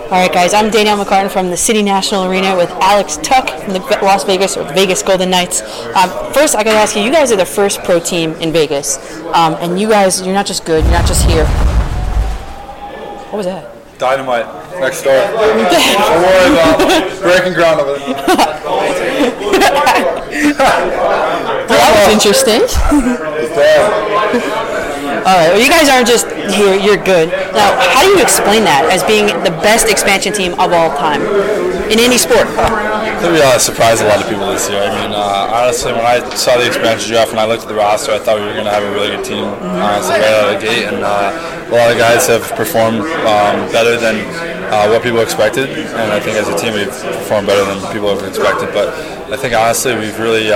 All right, guys, I'm Danielle McCartan from the City National Arena with Alex Tuck from the Las Vegas, or Vegas Golden Knights. First, I got to ask you, you guys are the first pro team in Vegas, and you guys, you're not just good, you're not just here. What was that? Dynamite next door. Don't worry about breaking ground over there. Well, that was interesting. All right, well, you guys aren't just here, you're good. Now, how do you explain that as being the best expansion team of all time in any sport? I think we surprised a lot of people this year. I mean, honestly, when I saw the expansion draft and I looked at the roster, I thought we were going to have a really good team, honestly, right out of the gate. And a lot of guys have performed better than what people expected. And I think as a team, we've performed better than people have expected. But I think, honestly, we have really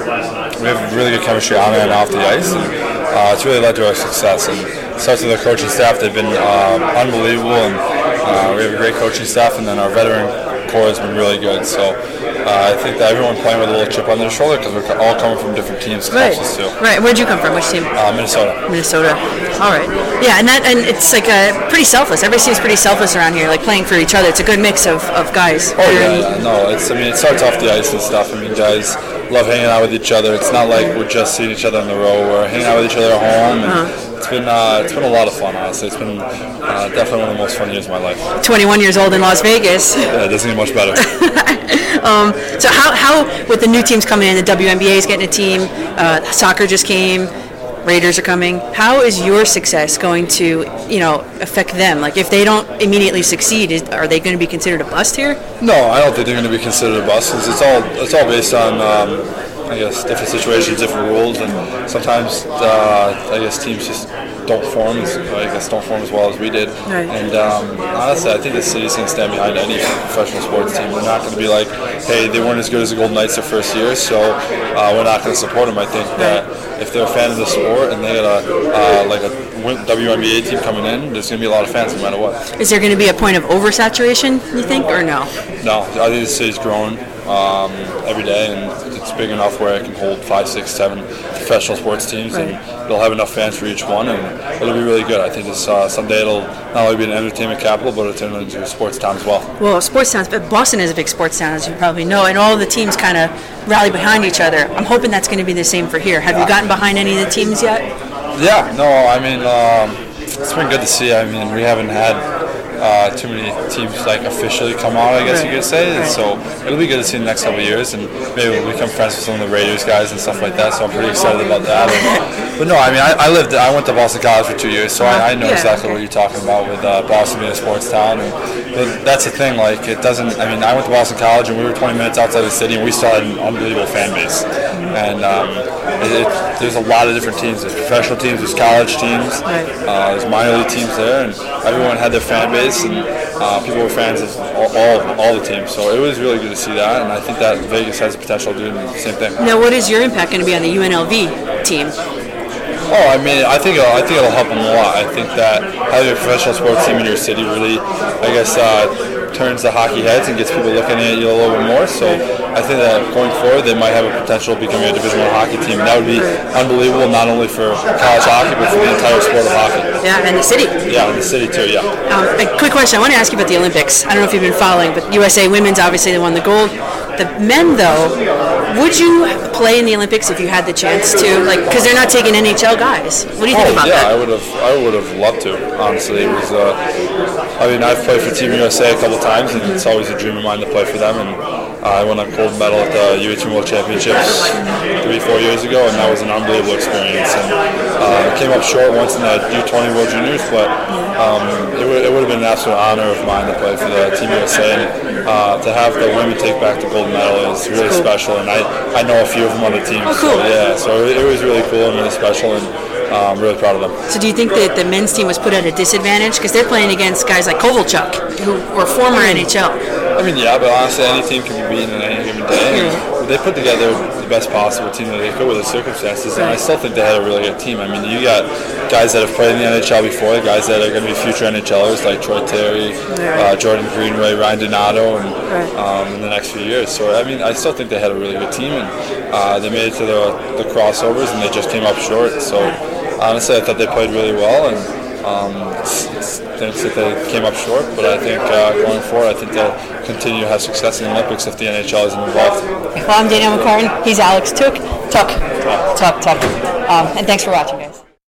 good chemistry on and off the ice. And it's really led to our success. And it starts with our coaching staff. They've been unbelievable. And we have a great coaching staff. And then our veteran core has been really good. So I think that everyone playing with a little chip on their shoulder because we're all coming from different teams. Right. Right. Where'd you come from? Which team? Minnesota. Minnesota. All right. Yeah, and it's like pretty selfless. Everybody seems pretty selfless around here, like playing for each other. It's a good mix of guys. Oh yeah. No, it starts off the ice and stuff. I mean, guys love hanging out with each other. It's not like we're just seeing each other on the road. We're hanging out with each other at home. And it's been a lot of fun, honestly. It's been definitely one of the most fun years of my life. 21 years old in Las Vegas. Yeah, it doesn't get much better. So how with the new teams coming in, the WNBA is getting a team, soccer just came, Raiders are coming. How is your success going to, affect them? Like, if they don't immediately succeed, are they going to be considered a bust here? No, I don't think they're going to be considered a bust. Because it's all based on, different situations, different rules, and sometimes teams just don't form as well as we did. Right. And honestly, I think the city's going to stand behind any professional sports team. We're not going to be like, hey, they weren't as good as the Golden Knights their first year, so we're not going to support them. I think that if they're a fan of the sport and they got a WNBA team coming in, there's going to be a lot of fans no matter what. Is there going to be a point of oversaturation, you think, or no? No, I think the city's growing every day, and it's big enough where it can hold 5, 6, 7 professional sports teams, and they'll have enough fans for each one, and it'll be really good. I think someday it'll not only be an entertainment capital, but it'll turn into a sports town as well. Well, sports towns, but Boston is a big sports town, as you probably know, and all the teams kind of rally behind each other. I'm hoping that's going to be the same for here. Have you gotten behind any of the teams yet? Yeah, no, I mean, it's been good to see. I mean, we haven't had too many teams officially come out, I guess you could say. Right. So it'll be good to see in the next couple of years, and maybe we'll become friends with some of the Raiders guys and stuff like that. So I'm pretty excited about that. But no, I mean, I went to Boston College for 2 years, so I know exactly what you're talking about with Boston being a sports town. But that's the thing. It doesn't. I mean, I went to Boston College, and we were 20 minutes outside the city, and we still had an unbelievable fan base. And there's a lot of different teams. There's professional teams, there's college teams, there's minor league teams there, and everyone had their fan base, and people were fans of all the teams. So it was really good to see that, and I think that Vegas has the potential of doing the same thing. Now, what is your impact going to be on the UNLV team? Oh, I mean, I think it'll help them a lot. I think that having a professional sports team in your city really, turns the hockey heads and gets people looking at you a little bit more. So I think that going forward, they might have a potential of becoming a Division I hockey team. And that would be unbelievable, not only for college hockey, but for the entire sport of hockey. Yeah, and the city. Yeah, and the city too, yeah. A quick question. I want to ask you about the Olympics. I don't know if you've been following, but USA Women's, obviously, they won the gold. The men, though, would you play in the Olympics if you had the chance to? Because they're not taking NHL guys. What do you think about that? I would have loved to. Honestly, it was. I've played for Team USA a couple times, and it's always a dream of mine to play for them. And I won a gold medal at the U18 World Championships 3-4 years ago, and that was an unbelievable experience. And I came up short once in the U20 World Juniors, but it would have been an absolute honor of mine to play for the Team USA. And to have the women take back the gold medal is really special, and I know a few of them on the team. Oh, cool. So it was really cool and really special, and I'm really proud of them. So do you think that the men's team was put at a disadvantage? Because they're playing against guys like Kovalchuk, who were former NHL. I mean, yeah, but honestly, any team can be beaten in any given day. And they put together the best possible team that they could with the circumstances, and I still think they had a really good team. I mean, you got guys that have played in the NHL before, guys that are going to be future NHLers like Troy Terry, Jordan Greenway, Ryan Donato, and in the next few years. So, I mean, I still think they had a really good team, and they made it to the crossovers, and they just came up short. So, honestly, I thought they played really well, and Thinks that they came up short, but I think going forward, I think they'll continue to have success in the Olympics if the NHL isn't involved. Well, I'm Danielle McCartan. He's Alex Tuck. And thanks for watching, guys.